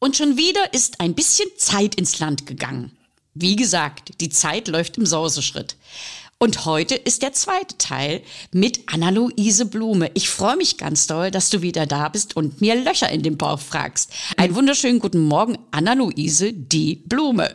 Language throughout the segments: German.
Und schon wieder ist ein bisschen Zeit ins Land gegangen. Wie gesagt, die Zeit läuft im Sauseschritt. Und heute ist der zweite Teil mit Anna-Luise Blume. Ich freue mich ganz doll, dass du wieder da bist und mir Löcher in den Bauch fragst. Einen wunderschönen guten Morgen, Anna-Luise, die Blume.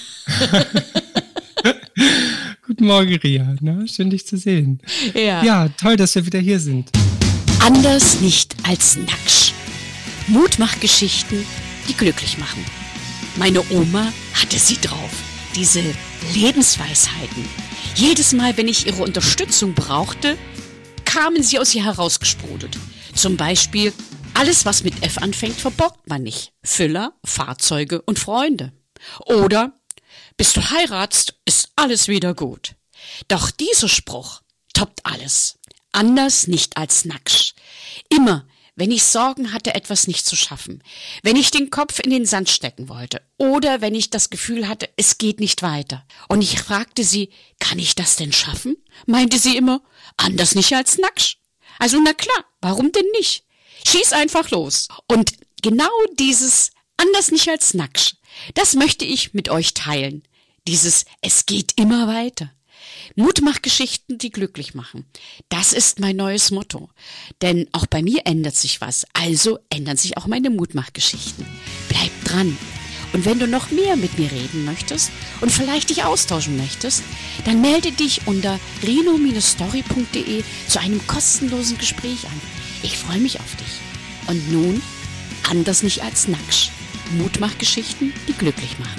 Guten Morgen, Ria. Na, schön, dich zu sehen. Ja, toll, dass wir wieder hier sind. Anders nicht als Nacksch. Mutmachgeschichten, die glücklich machen. Meine Oma hatte sie drauf. Diese Lebensweisheiten. Jedes Mal, wenn ich ihre Unterstützung brauchte, kamen sie aus ihr herausgesprudelt. Zum Beispiel, alles, was mit F anfängt, verborgt man nicht. Füller, Fahrzeuge und Freunde. Oder, bis du heiratst, ist alles wieder gut. Doch dieser Spruch toppt alles. Anders nicht als Nacksch. Immer, wenn ich Sorgen hatte, etwas nicht zu schaffen, wenn ich den Kopf in den Sand stecken wollte oder wenn ich das Gefühl hatte, es geht nicht weiter. Und ich fragte sie, kann ich das denn schaffen? Meinte sie immer, anders nicht als Nacksch. Also na klar, warum denn nicht? Schieß einfach los. Und genau dieses anders nicht als Nacksch, das möchte ich mit euch teilen. Dieses es geht immer weiter. Mutmachgeschichten, die glücklich machen. Das ist mein neues Motto. Denn auch bei mir ändert sich was. Also ändern sich auch meine Mutmachgeschichten. Bleib dran. Und wenn du noch mehr mit mir reden möchtest und vielleicht dich austauschen möchtest, dann melde dich unter reno-story.de zu einem kostenlosen Gespräch an. Ich freue mich auf dich. Und nun, anders nicht als Nacksch. Mutmachgeschichten, die glücklich machen.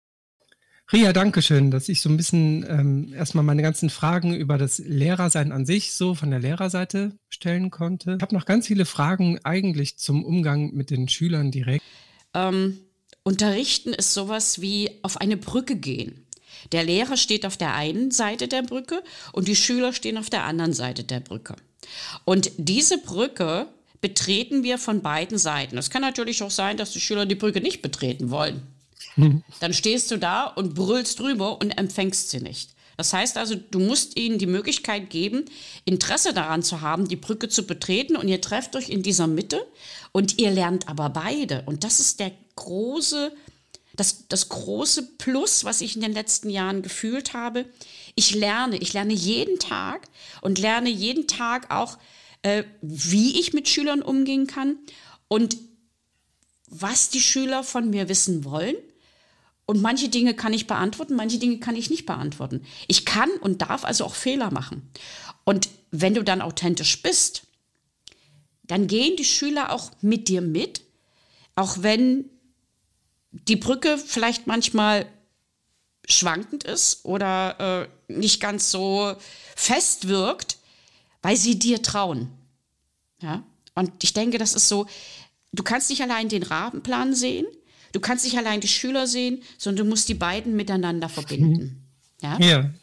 Ria, danke schön, dass ich so ein bisschen erstmal meine ganzen Fragen über das Lehrersein an sich so von der Lehrerseite stellen konnte. Ich habe noch ganz viele Fragen eigentlich zum Umgang mit den Schülern direkt. Unterrichten ist sowas wie auf eine Brücke gehen. Der Lehrer steht auf der einen Seite der Brücke und die Schüler stehen auf der anderen Seite der Brücke. Und diese Brücke betreten wir von beiden Seiten. Es kann natürlich auch sein, dass die Schüler die Brücke nicht betreten wollen. Dann stehst du da und brüllst drüber und empfängst sie nicht. Das heißt also, du musst ihnen die Möglichkeit geben, Interesse daran zu haben, die Brücke zu betreten und ihr trefft euch in dieser Mitte und ihr lernt aber beide. Und das ist das große Plus, was ich in den letzten Jahren gefühlt habe. Ich lerne jeden Tag und lerne jeden Tag auch, wie ich mit Schülern umgehen kann und was die Schüler von mir wissen wollen. Und manche Dinge kann ich beantworten, manche Dinge kann ich nicht beantworten. Ich kann und darf also auch Fehler machen. Und wenn du dann authentisch bist, dann gehen die Schüler auch mit dir mit, auch wenn die Brücke vielleicht manchmal schwankend ist oder nicht ganz so fest wirkt, weil sie dir trauen. Ja? Und ich denke, das ist so, du kannst nicht allein den Rahmenplan sehen, du kannst nicht allein die Schüler sehen, sondern du musst die beiden miteinander verbinden. Ja.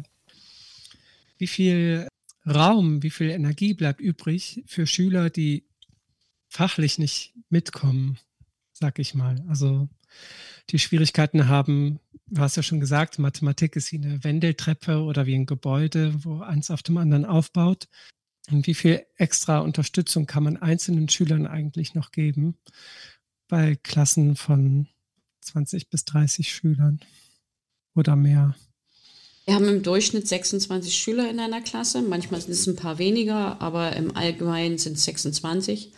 Wie viel Raum, wie viel Energie bleibt übrig für Schüler, die fachlich nicht mitkommen, sag ich mal. Also die Schwierigkeiten haben, du hast ja schon gesagt, Mathematik ist wie eine Wendeltreppe oder wie ein Gebäude, wo eins auf dem anderen aufbaut. Und wie viel extra Unterstützung kann man einzelnen Schülern eigentlich noch geben bei Klassen von 20 bis 30 Schülern oder mehr? Wir haben im Durchschnitt 26 Schüler in einer Klasse. Manchmal sind es ein paar weniger, aber im Allgemeinen sind es 26.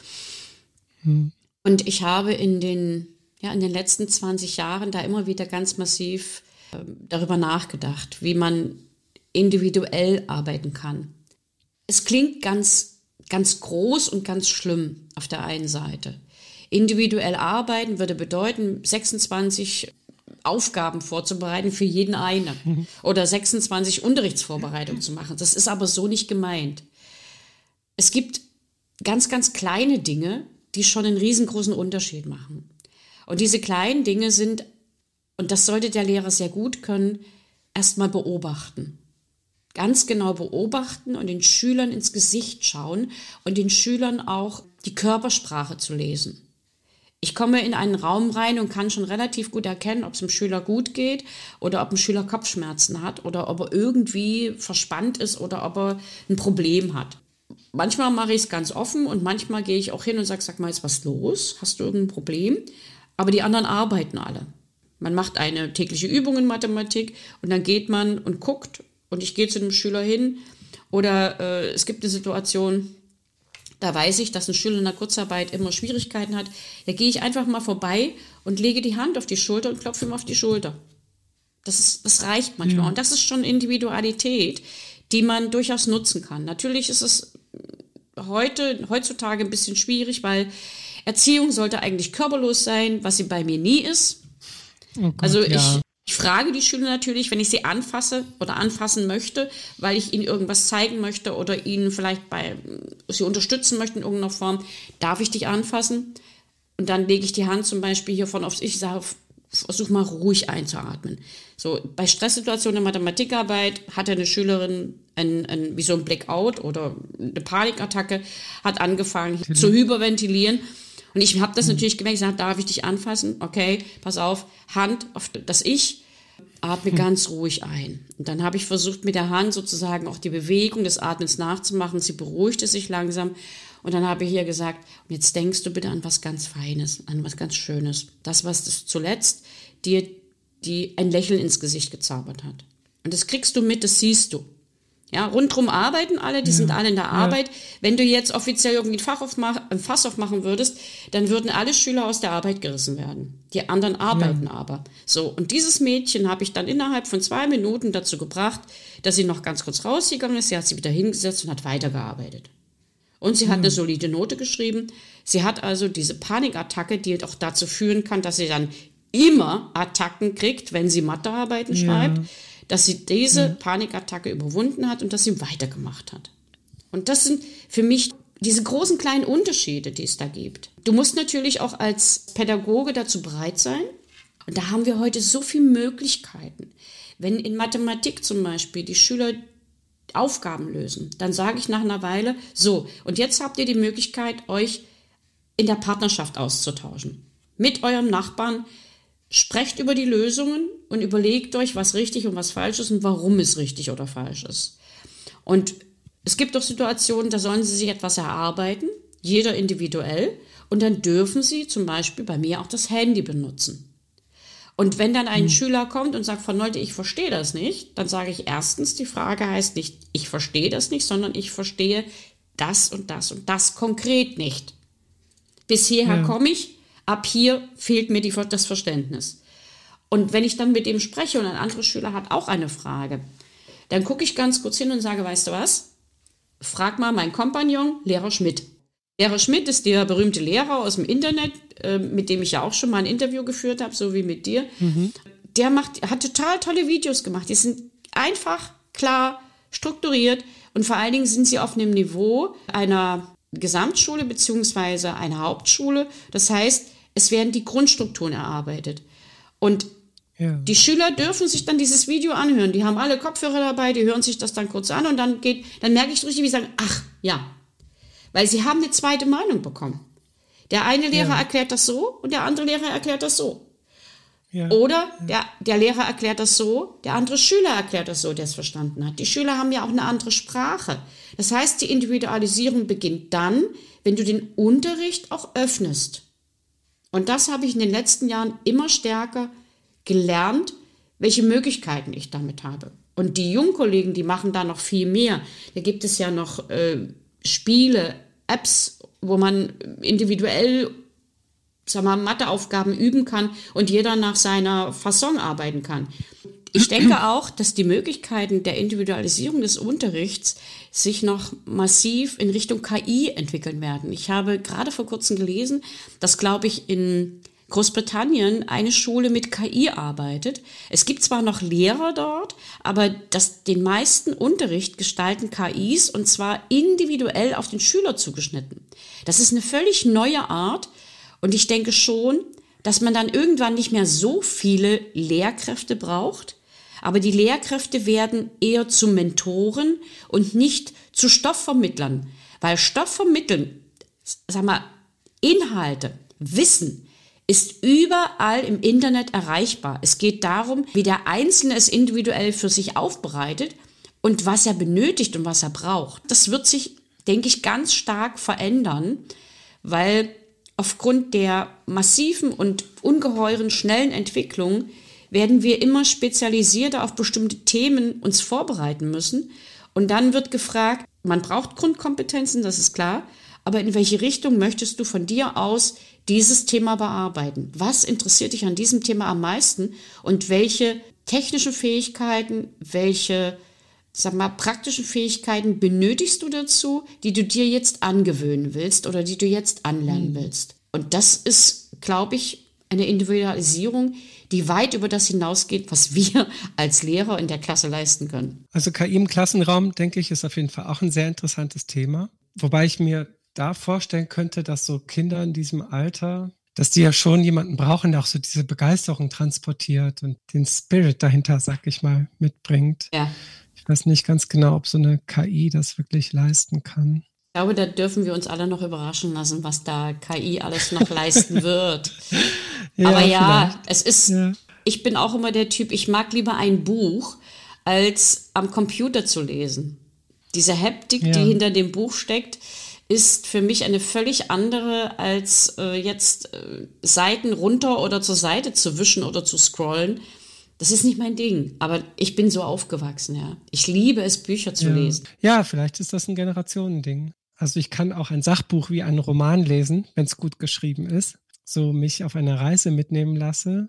Und ich habe in den letzten 20 Jahren da immer wieder ganz massiv darüber nachgedacht, wie man individuell arbeiten kann. Es klingt ganz, ganz groß und ganz schlimm auf der einen Seite. Individuell arbeiten würde bedeuten, 26 Aufgaben vorzubereiten für jeden einen oder 26 Unterrichtsvorbereitungen zu machen. Das ist aber so nicht gemeint. Es gibt ganz, ganz kleine Dinge, die schon einen riesengroßen Unterschied machen. Und diese kleinen Dinge sind, und das sollte der Lehrer sehr gut können, erstmal beobachten. Ganz genau beobachten und den Schülern ins Gesicht schauen und den Schülern auch die Körpersprache zu lesen. Ich komme in einen Raum rein und kann schon relativ gut erkennen, ob es dem Schüler gut geht oder ob ein Schüler Kopfschmerzen hat oder ob er irgendwie verspannt ist oder ob er ein Problem hat. Manchmal mache ich es ganz offen und manchmal gehe ich auch hin und sage, sag mal, ist was los? Hast du irgendein Problem? aber die anderen arbeiten alle. Man macht eine tägliche Übung in Mathematik und dann geht man und guckt und ich gehe zu dem Schüler hin oder es gibt eine Situation, da weiß ich, dass ein Schüler in der Kurzarbeit immer Schwierigkeiten hat. Da gehe ich einfach mal vorbei und lege die Hand auf die Schulter und klopfe ihm auf die Schulter. Das reicht manchmal. Und das ist schon Individualität, die man durchaus nutzen kann. Natürlich ist es heutzutage ein bisschen schwierig, weil Erziehung sollte eigentlich körperlos sein, was sie bei mir nie ist. Oh Gott, Also ja. ich frage die Schüler natürlich, wenn ich sie anfasse oder anfassen möchte, weil ich ihnen irgendwas zeigen möchte oder ihnen vielleicht sie unterstützen möchte in irgendeiner Form, darf ich dich anfassen? Und dann lege ich die Hand zum Beispiel hiervon aufs Ich, sage, versuch mal ruhig einzuatmen. So, bei Stresssituationen in der Mathematikarbeit hatte eine Schülerin wie so ein Blackout oder eine Panikattacke, hat angefangen zu hyperventilieren. Und ich habe das natürlich gemerkt, ich sage, darf ich dich anfassen? Okay, pass auf, Hand auf das Ich, atme ganz ruhig ein. Und dann habe ich versucht, mit der Hand sozusagen auch die Bewegung des Atmens nachzumachen. Sie beruhigte sich langsam. Und dann habe ich ihr gesagt, und jetzt denkst du bitte an was ganz Feines, an was ganz Schönes. Das, was zuletzt dir ein Lächeln ins Gesicht gezaubert hat. Und das kriegst du mit, das siehst du. Ja, rundherum arbeiten alle, die sind alle in der Arbeit. Wenn du jetzt offiziell irgendwie ein Fass aufmachen würdest, dann würden alle Schüler aus der Arbeit gerissen werden. Die anderen arbeiten aber. So, und dieses Mädchen habe ich dann innerhalb von 2 Minuten dazu gebracht, dass sie noch ganz kurz rausgegangen ist. Sie hat sich wieder hingesetzt und hat weitergearbeitet. Und sie hat eine solide Note geschrieben. Sie hat also diese Panikattacke, die auch dazu führen kann, dass sie dann immer Attacken kriegt, wenn sie Mathearbeiten schreibt, dass sie diese Panikattacke überwunden hat und dass sie weitergemacht hat. Und das sind für mich diese großen kleinen Unterschiede, die es da gibt. Du musst natürlich auch als Pädagoge dazu bereit sein. Und da haben wir heute so viele Möglichkeiten. Wenn in Mathematik zum Beispiel die Schüler Aufgaben lösen, dann sage ich nach einer Weile, so, und jetzt habt ihr die Möglichkeit, euch in der Partnerschaft auszutauschen. Mit eurem Nachbarn. Sprecht über die Lösungen und überlegt euch, was richtig und was falsch ist und warum es richtig oder falsch ist. Und es gibt auch Situationen, da sollen sie sich etwas erarbeiten, jeder individuell, und dann dürfen sie zum Beispiel bei mir auch das Handy benutzen. Und wenn dann ein Schüler kommt und sagt, Frau Nolte, ich verstehe das nicht, dann sage ich erstens, die Frage heißt nicht, ich verstehe das nicht, sondern ich verstehe das und das und das konkret nicht. Bis hierher komme ich. Ab hier fehlt mir das Verständnis. Und wenn ich dann mit dem spreche und ein anderer Schüler hat auch eine Frage, dann gucke ich ganz kurz hin und sage, weißt du was? Frag mal meinen Kompagnon, Lehrer Schmidt. Lehrer Schmidt ist der berühmte Lehrer aus dem Internet, mit dem ich ja auch schon mal ein Interview geführt habe, so wie mit dir. Der hat total tolle Videos gemacht. Die sind einfach, klar, strukturiert und vor allen Dingen sind sie auf einem Niveau einer Gesamtschule bzw. einer Hauptschule. Das heißt, es werden die Grundstrukturen erarbeitet. Und die Schüler dürfen sich dann dieses Video anhören. Die haben alle Kopfhörer dabei, die hören sich das dann kurz an und dann merke ich so richtig, wie sie sagen, ach, ja. Weil sie haben eine zweite Meinung bekommen. Der eine Lehrer erklärt das so und der andere Lehrer erklärt das so. Ja. Oder der Lehrer erklärt das so, der andere Schüler erklärt das so, der es verstanden hat. Die Schüler haben ja auch eine andere Sprache. Das heißt, die Individualisierung beginnt dann, wenn du den Unterricht auch öffnest. Und das habe ich in den letzten Jahren immer stärker gelernt, welche Möglichkeiten ich damit habe. Und die jungen Kollegen, die machen da noch viel mehr. Da gibt es ja noch Spiele, Apps, wo man individuell, Matheaufgaben üben kann und jeder nach seiner Fasson arbeiten kann. Ich denke auch, dass die Möglichkeiten der Individualisierung des Unterrichts sich noch massiv in Richtung KI entwickeln werden. Ich habe gerade vor kurzem gelesen, dass, glaube ich, in Großbritannien eine Schule mit KI arbeitet. Es gibt zwar noch Lehrer dort, aber den meisten Unterricht gestalten KIs und zwar individuell auf den Schüler zugeschnitten. Das ist eine völlig neue Art und ich denke schon, dass man dann irgendwann nicht mehr so viele Lehrkräfte braucht, aber die Lehrkräfte werden eher zu Mentoren und nicht zu Stoffvermittlern, weil Stoffvermitteln, Inhalte, Wissen ist überall im Internet erreichbar. Es geht darum, wie der Einzelne es individuell für sich aufbereitet und was er benötigt und was er braucht. Das wird sich, denke ich, ganz stark verändern, weil aufgrund der massiven und ungeheuren schnellen Entwicklung werden wir immer spezialisierter auf bestimmte Themen uns vorbereiten müssen. Und dann wird gefragt, man braucht Grundkompetenzen, das ist klar, aber in welche Richtung möchtest du von dir aus dieses Thema bearbeiten? Was interessiert dich an diesem Thema am meisten und welche technischen Fähigkeiten, welche praktischen Fähigkeiten benötigst du dazu, die du dir jetzt angewöhnen willst oder die du jetzt anlernen willst? Und das ist, glaube ich, eine Individualisierung, die weit über das hinausgeht, was wir als Lehrer in der Klasse leisten können. Also KI im Klassenraum, denke ich, ist auf jeden Fall auch ein sehr interessantes Thema. Wobei ich mir da vorstellen könnte, dass so Kinder in diesem Alter, dass die ja schon jemanden brauchen, der auch so diese Begeisterung transportiert und den Spirit dahinter, sag ich mal, mitbringt. Ja. Ich weiß nicht ganz genau, ob so eine KI das wirklich leisten kann. Ich glaube, da dürfen wir uns alle noch überraschen lassen, was da KI alles noch leisten wird. Ja, aber ja, vielleicht. es ist, Ja. Ich bin auch immer der Typ, ich mag lieber ein Buch, als am Computer zu lesen. Diese Haptik, Ja. die hinter dem Buch steckt, ist für mich eine völlig andere, als Seiten runter oder zur Seite zu wischen oder zu scrollen. Das ist nicht mein Ding, aber ich bin so aufgewachsen, ja. Ich liebe es, Bücher zu lesen. Ja, vielleicht ist das ein Generationending. Also ich kann auch ein Sachbuch wie einen Roman lesen, wenn es gut geschrieben ist, so mich auf eine Reise mitnehmen lasse,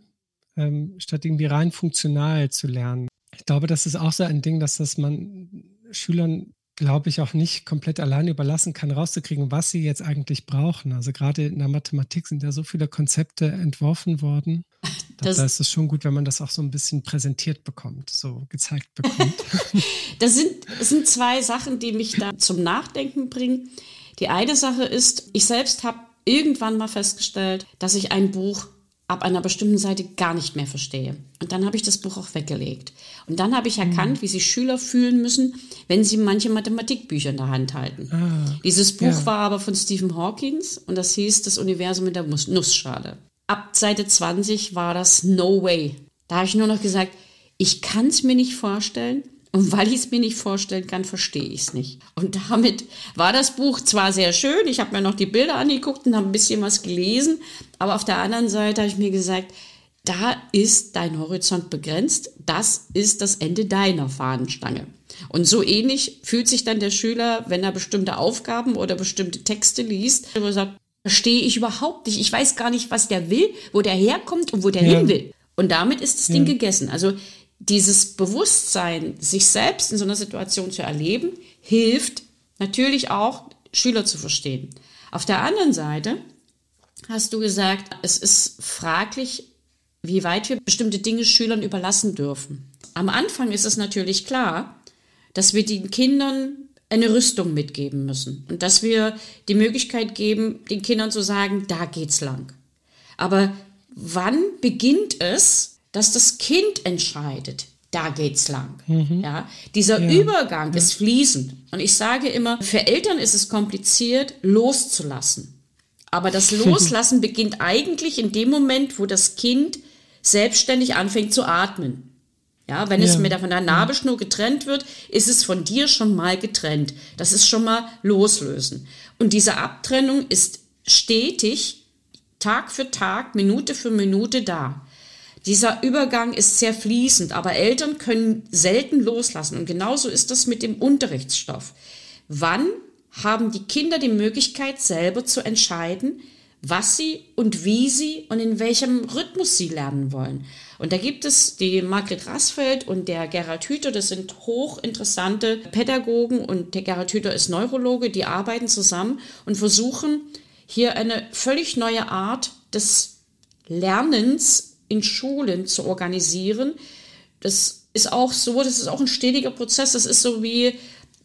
statt irgendwie rein funktional zu lernen. Ich glaube, das ist auch so ein Ding, dass das man Schülern, glaube ich, auch nicht komplett alleine überlassen kann, rauszukriegen, was sie jetzt eigentlich brauchen. Also gerade in der Mathematik sind ja so viele Konzepte entworfen worden. Da ist es schon gut, wenn man das auch so ein bisschen präsentiert bekommt, so gezeigt bekommt. Das sind zwei Sachen, die mich da zum Nachdenken bringen. Die eine Sache ist, ich selbst habe irgendwann mal festgestellt, dass ich ein Buch ab einer bestimmten Seite gar nicht mehr verstehe. Und dann habe ich das Buch auch weggelegt. Und dann habe ich erkannt, wie sich Schüler fühlen müssen, wenn sie manche Mathematikbücher in der Hand halten. Dieses Buch war aber von Stephen Hawking und das hieß Das Universum in der Nussschale. Ab Seite 20 war das No Way. Da habe ich nur noch gesagt, ich kann es mir nicht vorstellen. Und weil ich es mir nicht vorstellen kann, verstehe ich es nicht. Und damit war das Buch zwar sehr schön, ich habe mir noch die Bilder angeguckt und habe ein bisschen was gelesen, aber auf der anderen Seite habe ich mir gesagt, da ist dein Horizont begrenzt, das ist das Ende deiner Fahnenstange. Und so ähnlich fühlt sich dann der Schüler, wenn er bestimmte Aufgaben oder bestimmte Texte liest, wo er sagt, verstehe ich überhaupt nicht, ich weiß gar nicht, was der will, wo der herkommt und wo der hin will. Und damit ist das Ding gegessen. Also dieses Bewusstsein, sich selbst in so einer Situation zu erleben, hilft natürlich auch, Schüler zu verstehen. Auf der anderen Seite hast du gesagt, es ist fraglich, wie weit wir bestimmte Dinge Schülern überlassen dürfen. Am Anfang ist es natürlich klar, dass wir den Kindern eine Rüstung mitgeben müssen und dass wir die Möglichkeit geben, den Kindern zu sagen, da geht's lang. Aber wann beginnt es, dass das Kind entscheidet, da geht's lang. Ja, dieser Übergang ist fließend. Und ich sage immer, für Eltern ist es kompliziert, loszulassen. Aber das Loslassen beginnt eigentlich in dem Moment, wo das Kind selbstständig anfängt zu atmen. Ja, wenn es von der Nabelschnur getrennt wird, ist es von dir schon mal getrennt. Das ist schon mal loslösen. Und diese Abtrennung ist stetig, Tag für Tag, Minute für Minute da. Dieser Übergang ist sehr fließend, aber Eltern können selten loslassen. Und genauso ist das mit dem Unterrichtsstoff. Wann haben die Kinder die Möglichkeit, selber zu entscheiden, was sie und wie sie und in welchem Rhythmus sie lernen wollen? Und da gibt es die Margret Rassfeld und der Gerhard Hüther, das sind hochinteressante Pädagogen und der Gerhard Hüther ist Neurologe, die arbeiten zusammen und versuchen hier eine völlig neue Art des Lernens in Schulen zu organisieren. Das ist auch so, das ist auch ein stetiger Prozess, das ist so wie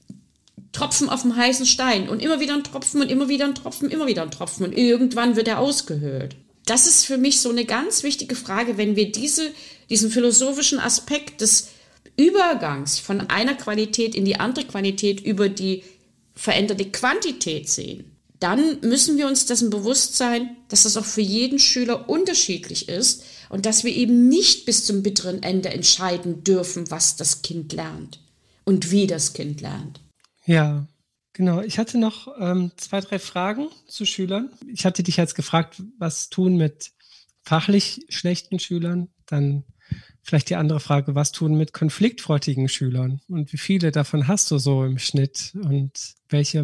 Tropfen auf dem heißen Stein und immer wieder ein Tropfen und immer wieder ein Tropfen, immer wieder ein Tropfen und irgendwann wird er ausgehöhlt. Das ist für mich so eine ganz wichtige Frage, wenn wir diesen philosophischen Aspekt des Übergangs von einer Qualität in die andere Qualität über die veränderte Quantität sehen. Dann müssen wir uns dessen bewusst sein, dass das auch für jeden Schüler unterschiedlich ist und dass wir eben nicht bis zum bitteren Ende entscheiden dürfen, was das Kind lernt und wie das Kind lernt. Ja, Genau, ich hatte noch 2, 3 Fragen zu Schülern. Ich hatte dich jetzt gefragt, was tun mit fachlich schlechten Schülern? Dann vielleicht die andere Frage, was tun mit konfliktfreudigen Schülern? Und wie viele davon hast du so im Schnitt? Und welche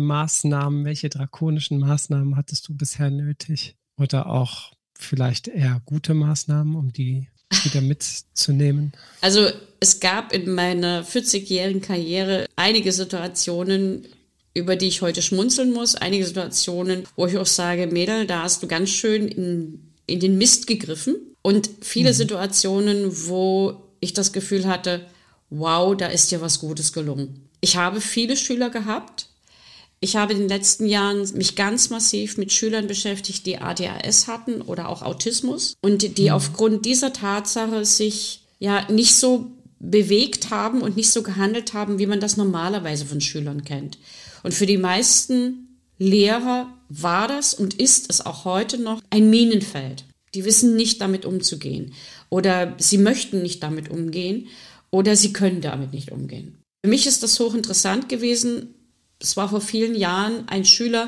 drakonischen Maßnahmen hattest du bisher nötig? Oder auch vielleicht eher gute Maßnahmen, um die wieder mitzunehmen? Also es gab in meiner 40-jährigen Karriere einige Situationen, über die ich heute schmunzeln muss. Einige Situationen, wo ich auch sage, Mädel, da hast du ganz schön in den Mist gegriffen. Und viele Situationen, wo ich das Gefühl hatte, wow, da ist dir was Gutes gelungen. Ich habe viele Schüler gehabt. Ich habe in den letzten Jahren mich ganz massiv mit Schülern beschäftigt, die ADHS hatten oder auch Autismus und die aufgrund dieser Tatsache sich ja nicht so bewegt haben und nicht so gehandelt haben, wie man das normalerweise von Schülern kennt. Und für die meisten Lehrer war das und ist es auch heute noch ein Minenfeld. Die wissen nicht, damit umzugehen oder sie möchten nicht damit umgehen oder sie können damit nicht umgehen. Für mich ist das hochinteressant gewesen. Es war vor vielen Jahren ein Schüler,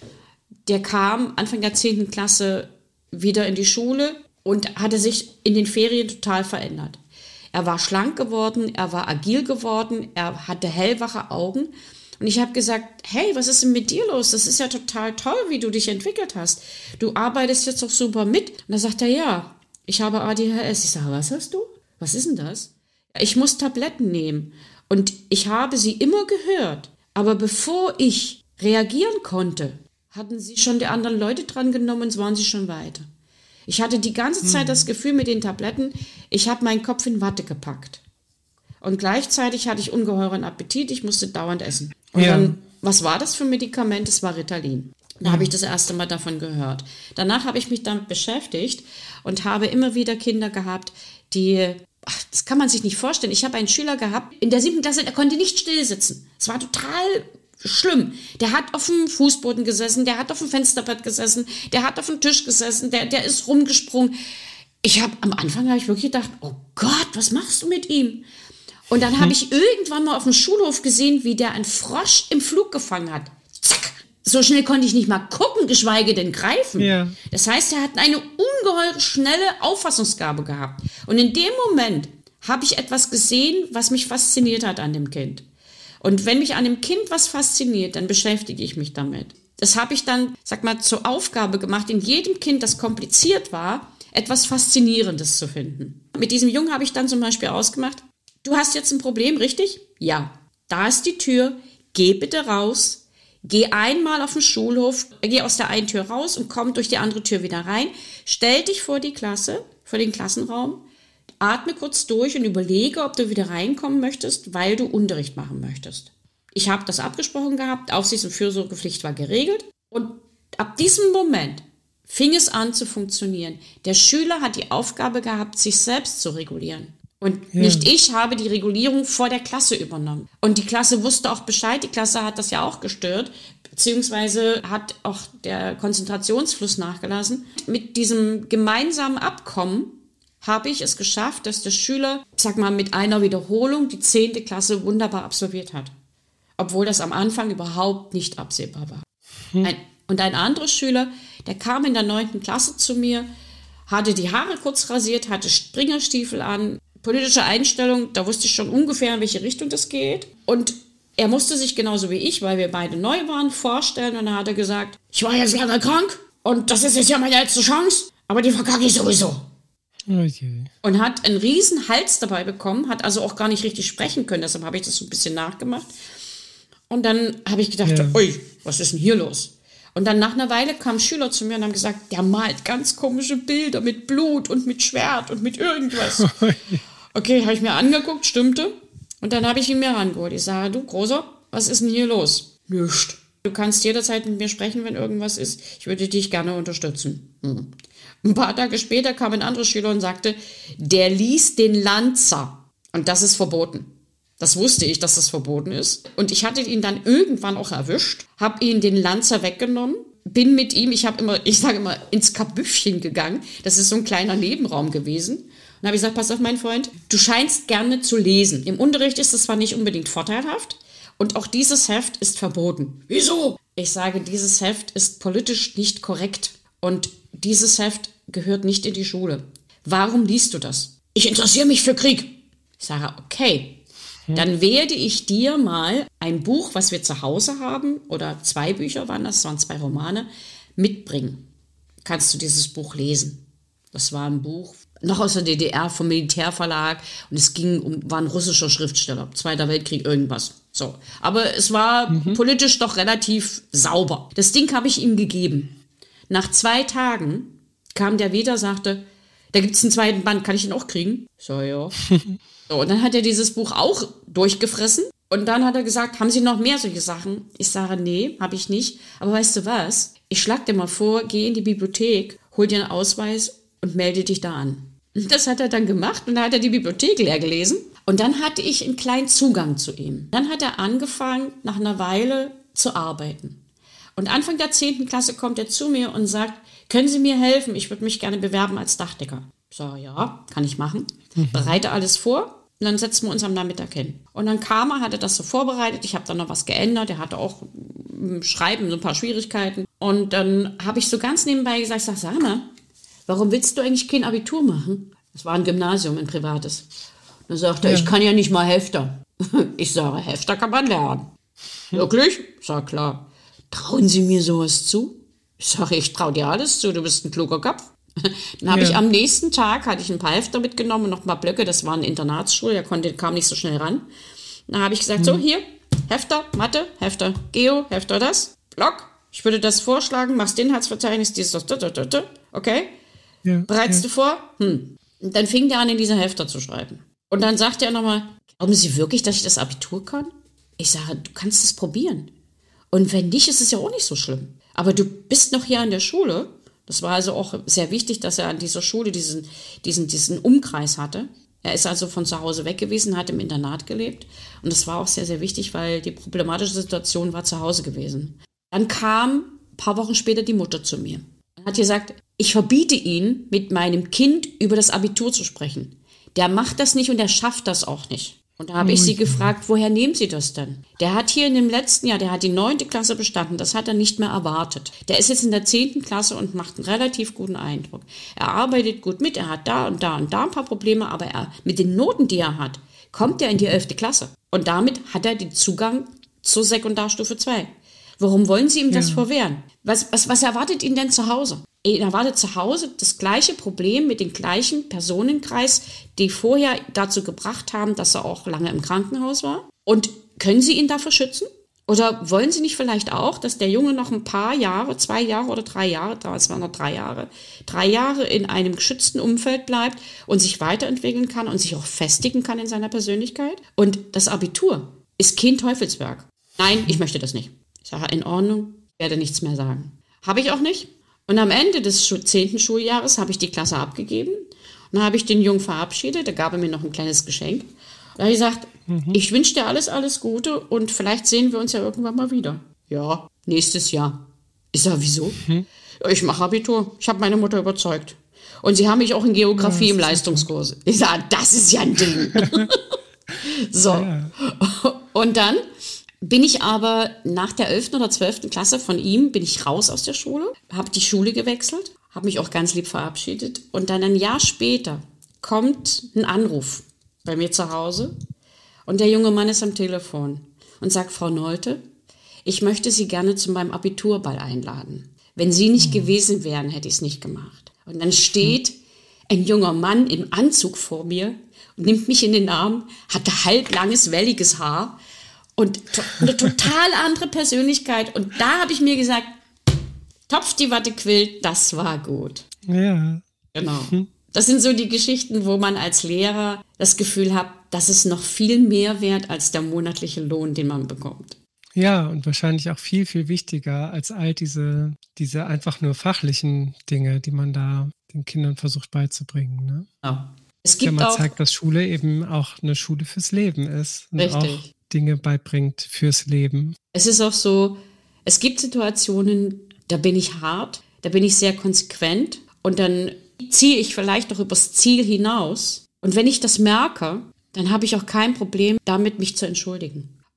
der kam Anfang der 10. Klasse wieder in die Schule und hatte sich in den Ferien total verändert. Er war schlank geworden, er war agil geworden, er hatte hellwache Augen. Und ich habe gesagt, hey, was ist denn mit dir los? Das ist ja total toll, wie du dich entwickelt hast. Du arbeitest jetzt doch super mit. Und da sagt er, ja, ich habe ADHS. Ich sage, was hast du? Was ist denn das? Ich muss Tabletten nehmen. Und ich habe sie immer gehört. Aber bevor ich reagieren konnte, hatten sie schon die anderen Leute dran genommen und waren sie schon weiter. Ich hatte die ganze Zeit das Gefühl mit den Tabletten, ich habe meinen Kopf in Watte gepackt. Und gleichzeitig hatte ich ungeheuren Appetit, ich musste dauernd essen. Und dann, was war das für ein Medikament? Es war Ritalin. Da habe ich das erste Mal davon gehört. Danach habe ich mich damit beschäftigt und habe immer wieder Kinder gehabt, das kann man sich nicht vorstellen. Ich habe einen Schüler gehabt, in der 7. Klasse, der konnte nicht still sitzen. Es war total schlimm. Der hat auf dem Fußboden gesessen, der hat auf dem Fensterbrett gesessen, der hat auf dem Tisch gesessen, der ist rumgesprungen. Am Anfang habe ich wirklich gedacht, oh Gott, was machst du mit ihm? Und dann habe ich irgendwann mal auf dem Schulhof gesehen, wie der einen Frosch im Flug gefangen hat. Zack! So schnell konnte ich nicht mal gucken, geschweige denn greifen. Ja. Das heißt, er hat eine ungeheure schnelle Auffassungsgabe gehabt. Und in dem Moment habe ich etwas gesehen, was mich fasziniert hat an dem Kind. Und wenn mich an dem Kind was fasziniert, dann beschäftige ich mich damit. Das habe ich dann, zur Aufgabe gemacht, in jedem Kind, das kompliziert war, etwas Faszinierendes zu finden. Mit diesem Jungen habe ich dann zum Beispiel ausgemacht, du hast jetzt ein Problem, richtig? Ja. Da ist die Tür, geh bitte raus. Geh einmal auf den Schulhof, geh aus der einen Tür raus und komm durch die andere Tür wieder rein. Stell dich vor die Klasse, vor den Klassenraum, atme kurz durch und überlege, ob du wieder reinkommen möchtest, weil du Unterricht machen möchtest. Ich habe das abgesprochen gehabt, Aufsichts- und Fürsorgepflicht war geregelt. Und ab diesem Moment fing es an zu funktionieren. Der Schüler hat die Aufgabe gehabt, sich selbst zu regulieren. Und nicht ich habe die Regulierung vor der Klasse übernommen. Und die Klasse wusste auch Bescheid. Die Klasse hat das ja auch gestört, beziehungsweise hat auch der Konzentrationsfluss nachgelassen. Mit diesem gemeinsamen Abkommen habe ich es geschafft, dass der Schüler, mit einer Wiederholung die 10. Klasse wunderbar absolviert hat. Obwohl das am Anfang überhaupt nicht absehbar war. Und ein anderer Schüler, der kam in der 9. Klasse zu mir, hatte die Haare kurz rasiert, hatte Springerstiefel an, politische Einstellung, da wusste ich schon ungefähr, in welche Richtung das geht. Und er musste sich genauso wie ich, weil wir beide neu waren, vorstellen. Und dann hat er gesagt, ich war jetzt lange krank und das ist jetzt ja meine letzte Chance, aber die verkacke ich sowieso. Okay. Und hat einen riesen Hals dabei bekommen, hat also auch gar nicht richtig sprechen können. Deshalb habe ich das so ein bisschen nachgemacht. Und dann habe ich gedacht, ui, was ist denn hier los? Und dann nach einer Weile kamen Schüler zu mir und haben gesagt, der malt ganz komische Bilder mit Blut und mit Schwert und mit irgendwas. Okay, habe ich mir angeguckt, stimmte. Und dann habe ich ihn mir herangeholt. Ich sage, du Großer, was ist denn hier los? Nichts. Du kannst jederzeit mit mir sprechen, wenn irgendwas ist. Ich würde dich gerne unterstützen. Ein paar Tage später kam ein anderer Schüler und sagte, der liest den Lanzer. Und das ist verboten. Das wusste ich, dass das verboten ist. Und ich hatte ihn dann irgendwann auch erwischt, habe ihn den Lanzer weggenommen, bin mit ihm, ich sage immer, ins Kabüffchen gegangen. Das ist so ein kleiner Nebenraum gewesen. Und habe ich gesagt, pass auf, mein Freund, du scheinst gerne zu lesen. Im Unterricht ist das zwar nicht unbedingt vorteilhaft Und auch dieses Heft ist verboten. Wieso? Ich sage, dieses Heft ist politisch nicht korrekt. Und dieses Heft gehört nicht in die Schule. Warum liest du das? Ich interessiere mich für Krieg. Ich sage, okay, dann werde ich dir mal ein Buch, was wir zu Hause haben, oder 2 Bücher waren das waren 2 Romane, mitbringen. Kannst du dieses Buch lesen? Das war ein Buch, noch aus der DDR, vom Militärverlag, und es war ein russischer Schriftsteller, Zweiter Weltkrieg, irgendwas. So. Aber es war politisch doch relativ sauber. Das Ding habe ich ihm gegeben. Nach 2 Tagen kam der wieder, sagte, da gibt es einen 2. Band, kann ich ihn auch kriegen? So, ja. So, und dann hat er dieses Buch auch durchgefressen. Und dann hat er gesagt, haben Sie noch mehr solche Sachen? Ich sage, nee, habe ich nicht. Aber weißt du was? Ich schlag dir mal vor, geh in die Bibliothek, hol dir einen Ausweis und melde dich da an. Das hat er dann gemacht und dann hat er die Bibliothek leer gelesen. Und dann hatte ich einen kleinen Zugang zu ihm. Dann hat er angefangen, nach einer Weile zu arbeiten. Und Anfang der 10. Klasse kommt er zu mir und sagt, können Sie mir helfen? Ich würde mich gerne bewerben als Dachdecker. Ich sage, ja, kann ich machen. Bereite alles vor und dann setzen wir uns am Nachmittag hin. Und dann kam er, hatte das so vorbereitet. Ich habe dann noch was geändert. Er hatte auch im Schreiben so ein paar Schwierigkeiten. Und dann habe ich so ganz nebenbei gesagt, sag mal, warum willst du eigentlich kein Abitur machen? Das war ein Gymnasium, ein privates. Und dann sagte er, ich kann ja nicht mal Hefter. Ich sage, Hefter kann man lernen. Wirklich? Ich sage, klar. Trauen Sie mir sowas zu? Ich sage, ich traue dir alles zu, du bist ein kluger Kopf. Dann habe ich am nächsten Tag, hatte ich ein paar Hefter mitgenommen und noch ein paar Blöcke, das war eine Internatsschule, kam nicht so schnell ran. Dann habe ich gesagt, so hier, Hefter, Mathe, Hefter, Geo, Hefter das, Block, ich würde das vorschlagen, machst Inhaltsverzeichnis, dieses, das, okay? Ja, bereitest du vor? Und dann fing der an, in diese Hefter zu schreiben. Und dann sagte er nochmal, glauben Sie wirklich, dass ich das Abitur kann? Ich sage, du kannst es probieren. Und wenn nicht, ist es ja auch nicht so schlimm. Aber du bist noch hier an der Schule. Das war also auch sehr wichtig, dass er an dieser Schule diesen Umkreis hatte. Er ist also von zu Hause weg gewesen, hat im Internat gelebt. Und das war auch sehr, sehr wichtig, weil die problematische Situation war zu Hause gewesen. Dann kam ein paar Wochen später die Mutter zu mir. Und hat gesagt, ich verbiete Ihnen, mit meinem Kind über das Abitur zu sprechen. Der macht das nicht und der schafft das auch nicht. Und da habe ich sie gefragt, woher nehmen Sie das denn? Der hat hier in dem letzten Jahr, der hat die 9. Klasse bestanden, das hat er nicht mehr erwartet. Der ist jetzt in der 10. Klasse und macht einen relativ guten Eindruck. Er arbeitet gut mit, er hat da und da und da ein paar Probleme, aber mit den Noten, die er hat, kommt er in die 11. Klasse. Und damit hat er den Zugang zur Sekundarstufe 2. Warum wollen Sie ihm das verwehren? Was erwartet ihn denn zu Hause? Er erwartet zu Hause das gleiche Problem mit dem gleichen Personenkreis, die vorher dazu gebracht haben, dass er auch lange im Krankenhaus war. Und können Sie ihn dafür schützen? Oder wollen Sie nicht vielleicht auch, dass der Junge noch ein paar Jahre, 2 Jahre oder 3 Jahre, damals waren noch 3 Jahre, 3 Jahre in einem geschützten Umfeld bleibt und sich weiterentwickeln kann und sich auch festigen kann in seiner Persönlichkeit? Und das Abitur ist kein Teufelswerk. Nein, ich möchte das nicht. Ich sage, in Ordnung, werde nichts mehr sagen. Habe ich auch nicht. Und am Ende des 10. Schuljahres habe ich die Klasse abgegeben. Und dann habe ich den Jungen verabschiedet. Da gab er mir noch ein kleines Geschenk. Da habe ich gesagt, ich wünsche dir alles Gute und vielleicht sehen wir uns ja irgendwann mal wieder. Ja, nächstes Jahr. Ich sage, wieso? Ich mache Abitur. Ich habe meine Mutter überzeugt. Und sie haben mich auch in Geografie im Leistungskurs. Ich sage, das ist ja ein Ding. So. Ja. Und dann bin ich aber nach der 11. oder 12. Klasse von ihm, bin ich raus aus der Schule, habe die Schule gewechselt, habe mich auch ganz lieb verabschiedet. Und dann ein Jahr später kommt ein Anruf bei mir zu Hause und der junge Mann ist am Telefon und sagt, Frau Nolte, ich möchte Sie gerne zu meinem Abiturball einladen. Wenn Sie nicht gewesen wären, hätte ich es nicht gemacht. Und dann steht ein junger Mann im Anzug vor mir und nimmt mich in den Arm, hatte halblanges, welliges Haar, und eine total andere Persönlichkeit. Und da habe ich mir gesagt, Topf die Watte quillt, das war gut. Ja. Genau. Das sind so die Geschichten, wo man als Lehrer das Gefühl hat, das ist noch viel mehr wert als der monatliche Lohn, den man bekommt. Ja, und wahrscheinlich auch viel, viel wichtiger als all diese einfach nur fachlichen Dinge, die man da den Kindern versucht beizubringen. Ne? Ja. Es gibt wenn man auch, zeigt, dass Schule eben auch eine Schule fürs Leben ist. Und richtig. Auch Dinge beibringt fürs Leben. Es ist auch so, es gibt Situationen, da bin ich hart, da bin ich sehr konsequent und dann ziehe ich vielleicht auch übers Ziel hinaus. Und wenn ich das merke, dann habe ich auch kein Problem damit, mich zu entschuldigen.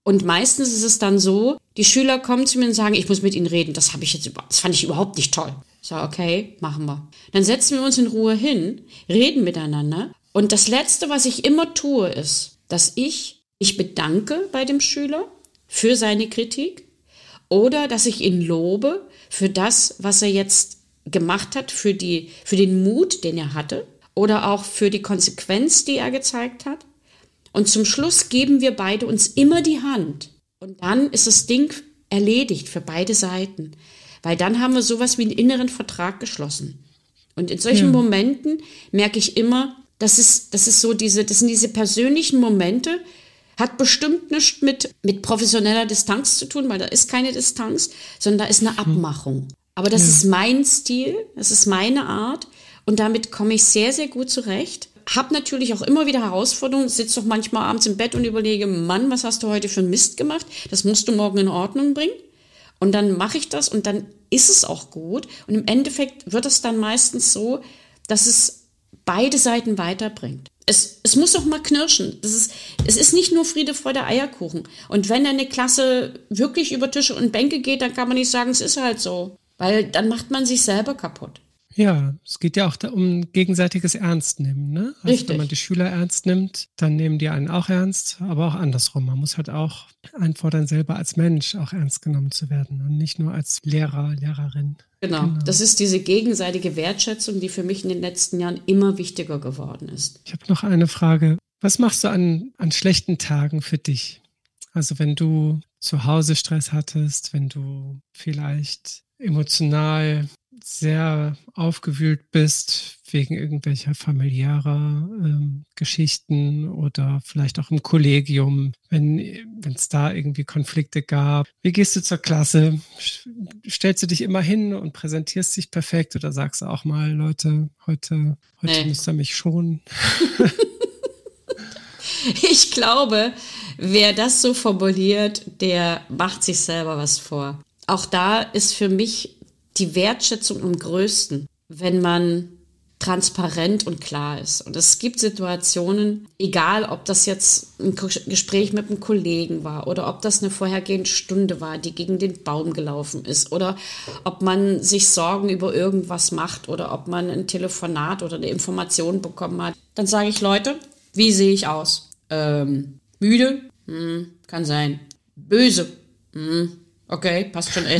Und meistens ist es dann so, die Schüler kommen zu mir und sagen, ich muss mit Ihnen reden, das fand ich überhaupt nicht toll. Ich sage, okay, machen wir. Dann setzen wir uns in Ruhe hin, reden miteinander. Und das Letzte, was ich immer tue, ist, dass ich mich bedanke bei dem Schüler für seine Kritik oder dass ich ihn lobe für das, was er jetzt gemacht hat, für den Mut, den er hatte oder auch für die Konsequenz, die er gezeigt hat. Und zum Schluss geben wir beide uns immer die Hand. Und dann ist das Ding erledigt für beide Seiten. Weil dann haben wir sowas wie einen inneren Vertrag geschlossen. Und in solchen Momenten merke ich immer, das sind diese persönlichen Momente, hat bestimmt nichts mit professioneller Distanz zu tun, weil da ist keine Distanz, sondern da ist eine Abmachung. Aber das ist mein Stil, das ist meine Art und damit komme ich sehr, sehr gut zurecht. Hab natürlich auch immer wieder Herausforderungen, sitze doch manchmal abends im Bett und überlege, Mann, was hast du heute für einen Mist gemacht? Das musst du morgen in Ordnung bringen. Und dann mache ich das und dann ist es auch gut. Und im Endeffekt wird es dann meistens so, dass es beide Seiten weiterbringt. Es muss auch mal knirschen. Es ist nicht nur Friede, Freude, Eierkuchen. Und wenn eine Klasse wirklich über Tische und Bänke geht, dann kann man nicht sagen, es ist halt so. Weil dann macht man sich selber kaputt. Ja, es geht ja auch um gegenseitiges Ernstnehmen, ne? Also Richtig. wenn man die Schüler ernst nimmt, dann nehmen die einen auch ernst, aber auch andersrum. Man muss halt auch einfordern, selber als Mensch auch ernst genommen zu werden und nicht nur als Lehrer, Lehrerin. Genau. Das ist diese gegenseitige Wertschätzung, die für mich in den letzten Jahren immer wichtiger geworden ist. Ich habe noch eine Frage. Was machst du an schlechten Tagen für dich? Also wenn du zu Hause Stress hattest, wenn du vielleicht emotional sehr aufgewühlt bist wegen irgendwelcher familiärer Geschichten oder vielleicht auch im Kollegium, wenn es da irgendwie Konflikte gab. Wie gehst du zur Klasse? Stellst du dich immer hin und präsentierst dich perfekt oder sagst du auch mal, Leute, heute müsst ihr mich schonen? Ich glaube, wer das so formuliert, der macht sich selber was vor. Auch da ist für mich die Wertschätzung am größten, wenn man transparent und klar ist. Und es gibt Situationen, egal ob das jetzt ein Gespräch mit einem Kollegen war oder ob das eine vorhergehende Stunde war, die gegen den Baum gelaufen ist oder ob man sich Sorgen über irgendwas macht oder ob man ein Telefonat oder eine Information bekommen hat, dann sage ich, Leute, wie sehe ich aus? Müde? Kann sein. Böse? Okay, passt schon.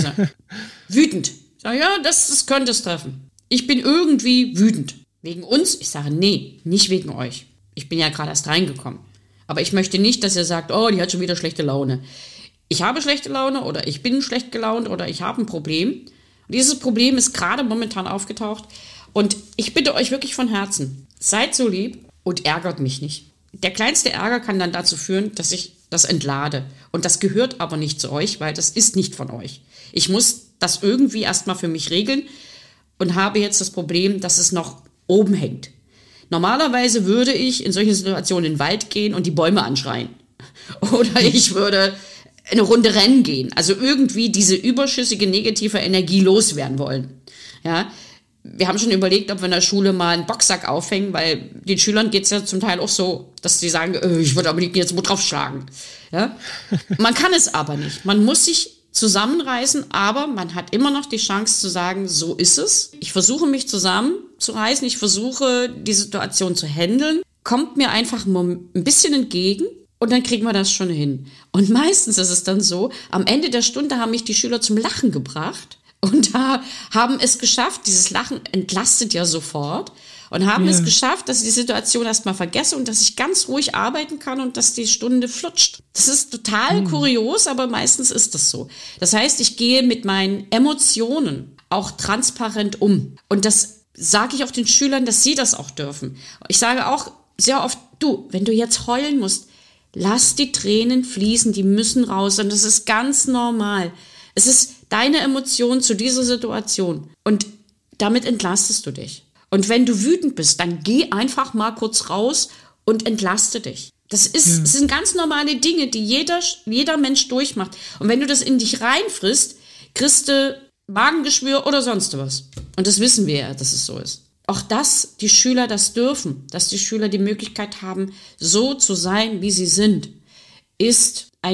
Wütend? Ich sage, ja, das könnte es treffen. Ich bin irgendwie wütend. Wegen uns? Ich sage, nee, nicht wegen euch. Ich bin ja gerade erst reingekommen. Aber ich möchte nicht, dass ihr sagt, oh, die hat schon wieder schlechte Laune. Ich habe schlechte Laune oder ich bin schlecht gelaunt oder ich habe ein Problem. Und dieses Problem ist gerade momentan aufgetaucht. Und ich bitte euch wirklich von Herzen, seid so lieb und ärgert mich nicht. Der kleinste Ärger kann dann dazu führen, dass ich das entlade. Und das gehört aber nicht zu euch, weil das ist nicht von euch. Ich muss das irgendwie erstmal für mich regeln und habe jetzt das Problem, dass es noch oben hängt. Normalerweise würde ich in solchen Situationen in den Wald gehen und die Bäume anschreien. Oder ich würde eine Runde rennen gehen. Also irgendwie diese überschüssige negative Energie loswerden wollen. Ja, wir haben schon überlegt, ob wir in der Schule mal einen Boxsack aufhängen, weil den Schülern geht es ja zum Teil auch so, dass sie sagen, ich würde aber jetzt mal draufschlagen. Ja? Man kann es aber nicht. Man muss sich zusammenreißen, aber man hat immer noch die Chance zu sagen, so ist es. Ich versuche mich zusammenzureißen, ich versuche die Situation zu handeln, kommt mir einfach ein bisschen entgegen und dann kriegen wir das schon hin. Und meistens ist es dann so, am Ende der Stunde haben mich die Schüler zum Lachen gebracht. Und da haben es geschafft, dieses Lachen entlastet ja sofort und haben es geschafft, dass ich die Situation erstmal vergesse und dass ich ganz ruhig arbeiten kann und dass die Stunde flutscht. Das ist total kurios, aber meistens ist das so. Das heißt, ich gehe mit meinen Emotionen auch transparent um. Und das sage ich auch den Schülern, dass sie das auch dürfen. Ich sage auch sehr oft, wenn du jetzt heulen musst, lass die Tränen fließen, die müssen raus und das ist ganz normal. Es ist deine Emotion zu dieser Situation und damit entlastest du dich. Und wenn du wütend bist, dann geh einfach mal kurz raus und entlaste dich. Das sind ganz normale Dinge, die jeder Mensch durchmacht. Und wenn du das in dich reinfrisst, kriegst du Magengeschwür oder sonst was. Und das wissen wir ja, dass es so ist. Auch dass die Schüler das dürfen, dass die Schüler die Möglichkeit haben, so zu sein, wie sie sind, ist ein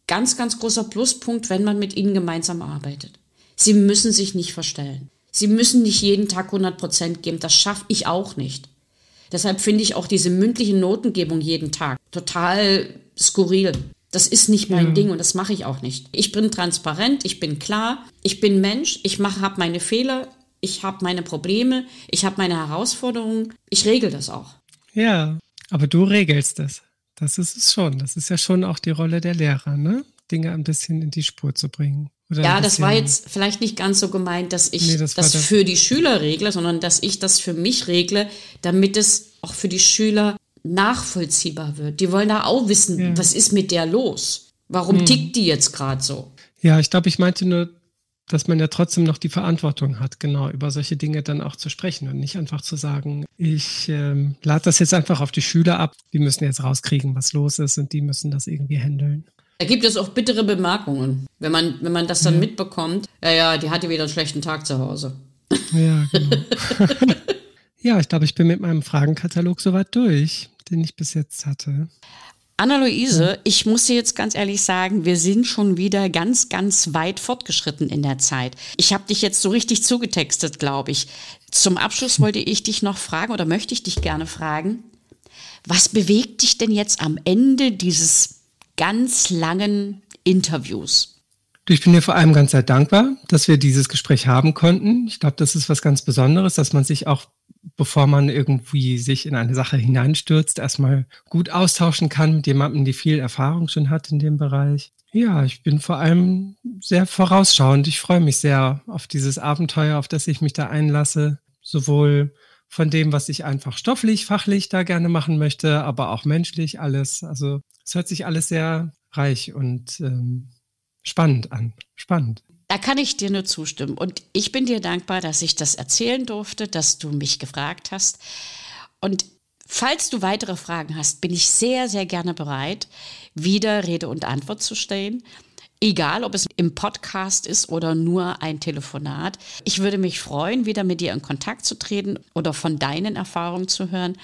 ganz, ganz großer Pluspunkt, wenn man mit ihnen gemeinsam arbeitet. Sie müssen sich nicht verstellen. Sie müssen nicht jeden Tag 100% geben. Das schaffe ich auch nicht. Deshalb finde ich auch diese mündliche Notengebung jeden Tag total skurril. Das ist nicht mein Ding und das mache ich auch nicht. Ich bin transparent, ich bin klar, ich bin Mensch, ich habe meine Fehler, ich habe meine Probleme, ich habe meine Herausforderungen. Ich regel das auch. Ja, aber du regelst das. Das ist es schon. Das ist ja schon auch die Rolle der Lehrer, ne? Dinge ein bisschen in die Spur zu bringen. Oder ja, das war jetzt vielleicht nicht ganz so gemeint, dass ich das für die Schüler regle, sondern dass ich das für mich regle, damit es auch für die Schüler nachvollziehbar wird. Die wollen da auch wissen, was ist mit der los? Warum tickt die jetzt gerade so? Ja, ich glaube, ich meinte nur, dass man ja trotzdem noch die Verantwortung hat, genau, über solche Dinge dann auch zu sprechen und nicht einfach zu sagen, ich lade das jetzt einfach auf die Schüler ab, die müssen jetzt rauskriegen, was los ist und die müssen das irgendwie handeln. Da gibt es auch bittere Bemerkungen, wenn man das dann mitbekommt. Ja, die hatte wieder einen schlechten Tag zu Hause. Ja, genau. Ja, ich glaube, ich bin mit meinem Fragenkatalog soweit durch, den ich bis jetzt hatte. Anna-Luise, ich muss dir jetzt ganz ehrlich sagen, wir sind schon wieder ganz, ganz weit fortgeschritten in der Zeit. Ich habe dich jetzt so richtig zugetextet, glaube ich. Zum Abschluss wollte ich dich noch fragen oder möchte ich dich gerne fragen, was bewegt dich denn jetzt am Ende dieses ganz langen Interviews? Ich bin dir vor allem ganz sehr dankbar, dass wir dieses Gespräch haben konnten. Ich glaube, das ist was ganz Besonderes, dass man sich auch, bevor man irgendwie sich in eine Sache hineinstürzt, erstmal gut austauschen kann mit jemandem, der viel Erfahrung schon hat in dem Bereich. Ja, ich bin vor allem sehr vorausschauend. Ich freue mich sehr auf dieses Abenteuer, auf das ich mich da einlasse. Sowohl von dem, was ich einfach stofflich, fachlich da gerne machen möchte, aber auch menschlich alles. Also es hört sich alles sehr reich und spannend an. Spannend. Da kann ich dir nur zustimmen. Und ich bin dir dankbar, dass ich das erzählen durfte, dass du mich gefragt hast. Und falls du weitere Fragen hast, bin ich sehr, sehr gerne bereit, wieder Rede und Antwort zu stellen. Egal, ob es im Podcast ist oder nur ein Telefonat. Ich würde mich freuen, wieder mit dir in Kontakt zu treten oder von deinen Erfahrungen zu hören.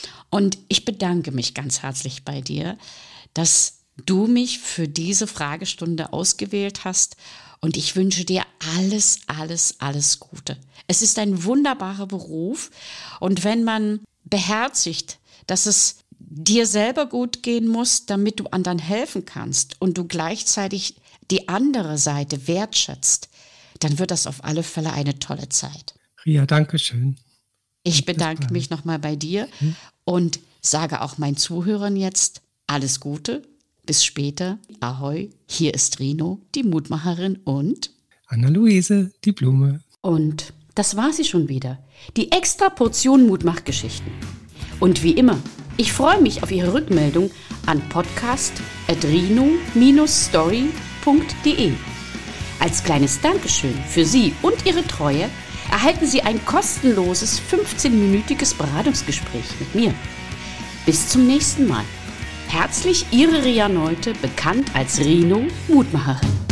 Und ich bedanke mich ganz herzlich bei dir, dass du mich für diese Fragestunde ausgewählt hast. Und ich wünsche dir alles, alles, alles Gute. Es ist ein wunderbarer Beruf. Und wenn man beherzigt, dass es dir selber gut gehen muss, damit du anderen helfen kannst und du gleichzeitig die andere Seite wertschätzt, dann wird das auf alle Fälle eine tolle Zeit. Ria, danke schön. Ich bedanke mich nochmal bei dir und sage auch meinen Zuhörern jetzt alles Gute. Bis später. Ahoi, hier ist Rino, die Mutmacherin und Anna-Luise, die Blume. Und das war sie schon wieder. Die extra Portion Mutmachgeschichten. Und wie immer, ich freue mich auf Ihre Rückmeldung an podcast@rino-story.de. Als kleines Dankeschön für Sie und Ihre Treue erhalten Sie ein kostenloses 15-minütiges Beratungsgespräch mit mir. Bis zum nächsten Mal. Herzlich Ihre Ria Neute, bekannt als Rino Mutmacherin.